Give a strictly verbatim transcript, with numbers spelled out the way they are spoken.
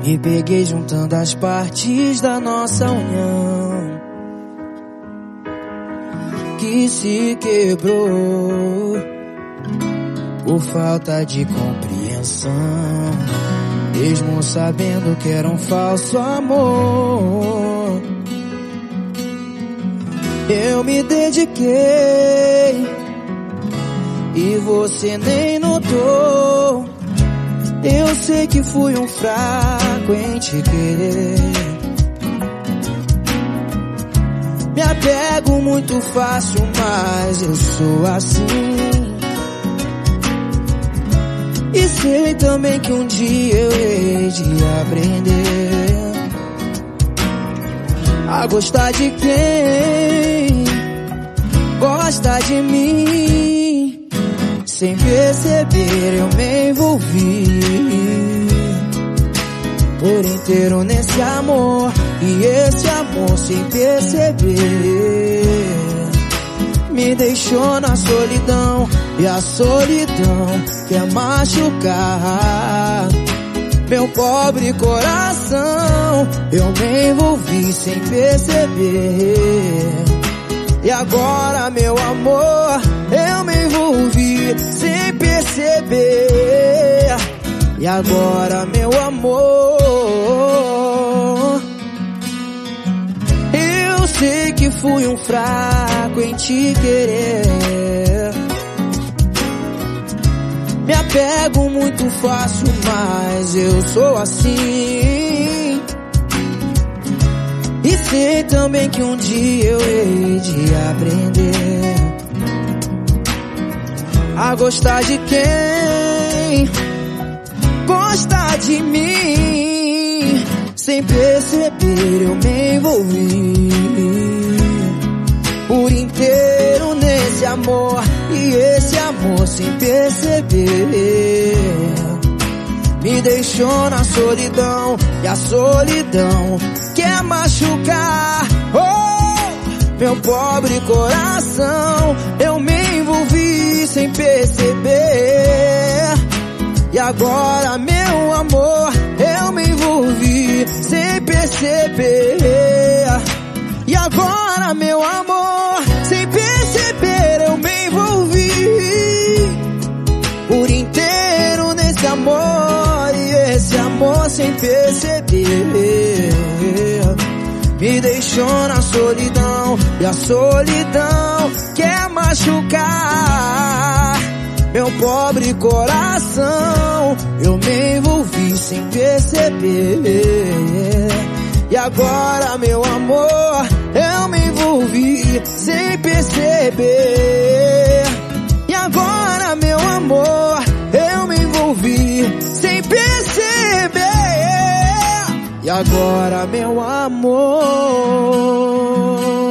Me peguei juntando as partes da nossa união que se quebrou por falta de compreensão, mesmo sabendo que era um falso amor. Eu me dediquei e você nem notou. Eu sei que fui um fraco em te querer. Me apego muito fácil, mas eu sou assim. E sei também que um dia eu hei de aprender a gostar de quem gosta de mim. Sem perceber eu me envolvi por inteiro nesse amor. E esse amor sem perceber me deixou na solidão. E a solidão quer machucar meu pobre coração. Eu me envolvi sem perceber. E agora, meu amor, eu me envolvi sem perceber. E agora, meu amor, eu sei que fui um fraco em te querer. Me apego muito fácil, mas eu sou assim. E sei também que um dia eu hei de aprender a gostar de quem gosta de mim. Sem perceber eu me envolvi por inteiro nesse amor. E esse amor sem perceber me deixou na solidão. E a solidão quer machucar oh, meu pobre coração. Eu me envolvi sem perceber. E agora, meu amor, eu me envolvi sem perceber. E agora, meu amor, sem perceber eu me envolvi por inteiro nesse amor. E esse amor sem perceber me deixou na solidão. E a solidão quer machucar meu pobre coração. Eu me envolvi sem perceber. E agora, meu amor, eu me envolvi sem perceber. E agora, meu amor, eu me envolvi sem perceber. E agora, meu amor,